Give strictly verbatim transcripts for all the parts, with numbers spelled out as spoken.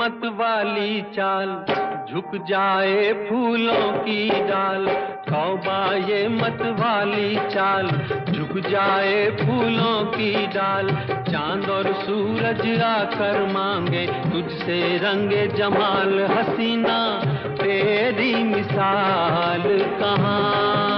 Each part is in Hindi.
मत वाली चाल, झुक जाए फूलों की डाल। तौबा ये मत वाली चाल, झुक जाए फूलों की डाल। चांद और सूरज आकर मांगे तुझसे रंगे जमाल। हसीना तेरी मिसाल कहाँ।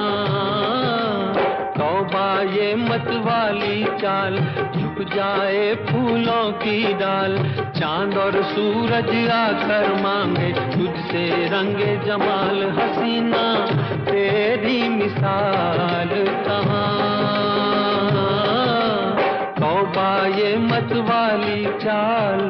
तौबा ये मत वाली चाल, झुक जाए फूलों की डाल। चांद और सूरज आकर मांगे तुझसे रंगे जमाल। हसीना तेरी मिसाल कहाँ। तौबा ये मत वाली चाल।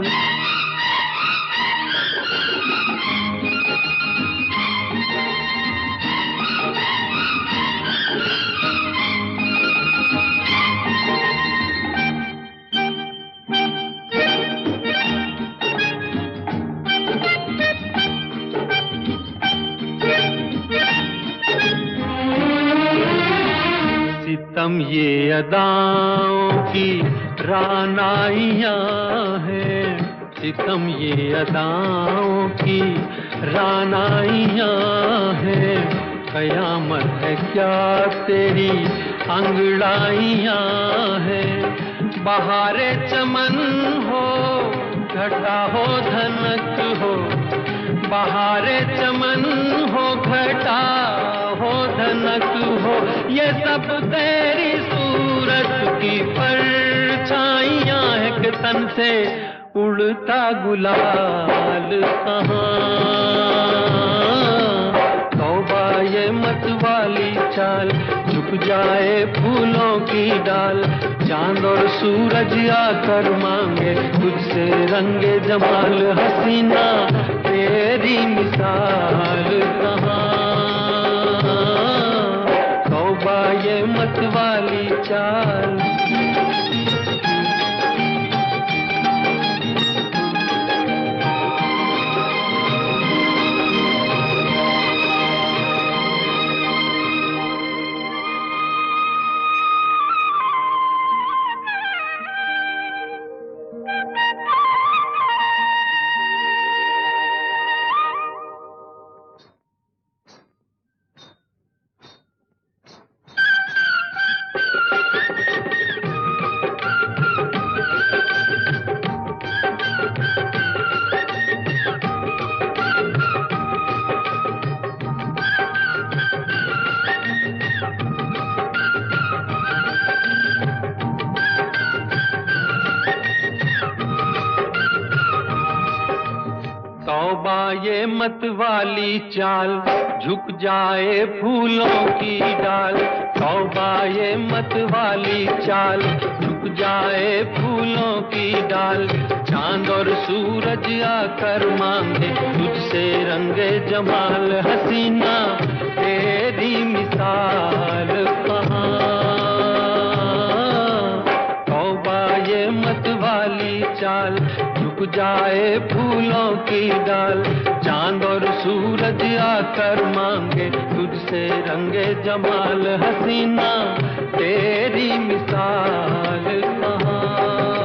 सितम ये अदाओं की रानाइयाँ हैं, सितम ये अदाओं की रानाइयाँ हैं। कयामत है क्या तेरी अंगड़ाइयाँ हैं। बहारे चमन हो घटा हो धनक हो, बहारे चमन हो घटा हो धनक हो। ये सब तेरी सूरत की परछाइयाँ है कि तन से उड़ता गुलाल कहाँ। तौबा ये मत वाली चाल, झुक जाए फूलों की डाल। चांद और सूरज आकर मांगे तुझसे रंगे जमाल। हसीना तेरी मिसाल कहाँ। तौबा ये मत वाली चाल। तौबा ये मत वाली चाल, झुक जाए फूलों की डाल। तौबा ये मत वाली चाल, झुक जाए फूलों की डाल। चांद और सूरज आकर मांगे तुझसे रंगे जमाल। हसीना तेरी मिसाल कहाँ। तौबा ये मत वाली चाल, झुक जाए फूलों की डाल। चांद और सूरज आकर मांगे तुझसे रंगे जमाल। हसीना तेरी मिसाल कहाँ।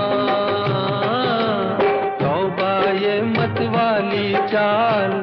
तौबा ये मत वाली चाल।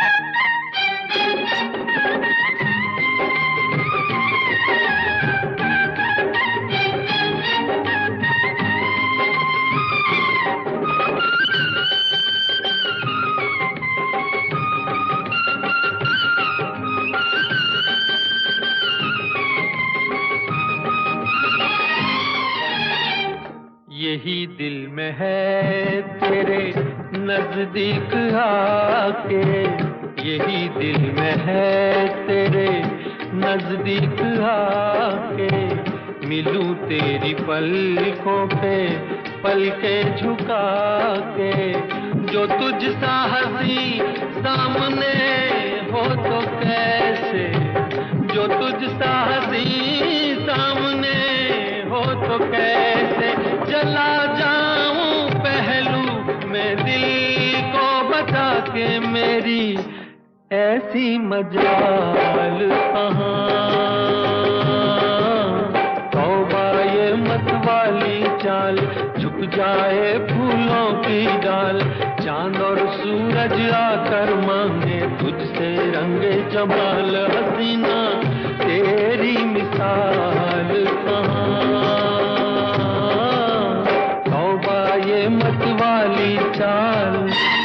यही दिल में है तेरे नजदीक आके, यही दिल में है तेरे नजदीक आके। मिलूं तेरी पलकों पे पलके झुका के। जो तुझ सा हंसी सामने हो तो कैसे, जो तुझ सा हंसी सामने हो तो कैसे। चला जाऊं पहलू में दिल को बता के, मेरी ऐसी मजाल कहाँ। तौबा ये मत वाली चाल, झुक जाए फूलों की डाल। चांद और सूरज आकर मांगे तुझसे रंगे जमाल हसीना तेरी मिसाल कहाँ। तौबा ये मत वाली चाल,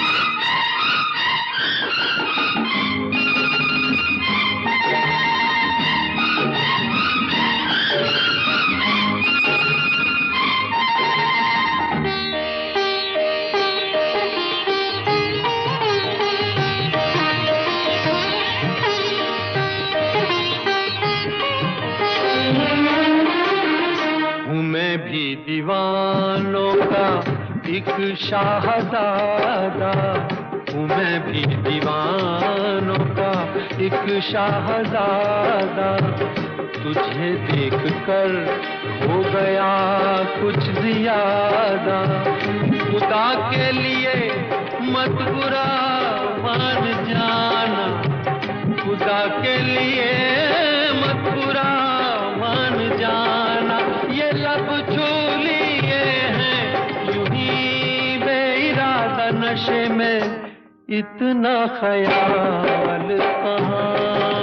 मैं भी दीवानों का एक शाहज़ादा हूँ, मैं भी दीवानों का एक शाहज़ादा। तुझे देखकर हो गया कुछ ज्यादा, खुदा के लिए मत बुरा मान जाना, खुदा के लिए मत बुरा मान जाना। ये लब छू लिए हैं यूं ही बेइरादा, नशे में इतना ख्याल कहाँ।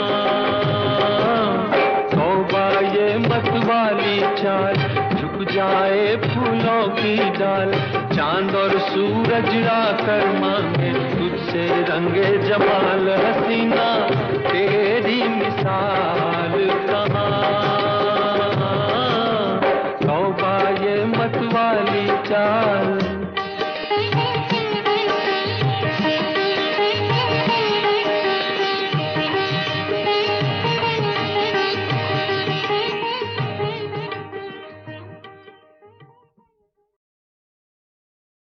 तौबा ये मत वाली चाल, झुक जाए फूलों की डाल, चांद और सूरज आकर मांगे तुझसे रंगे जमाल हसीना तेरी मिसाल।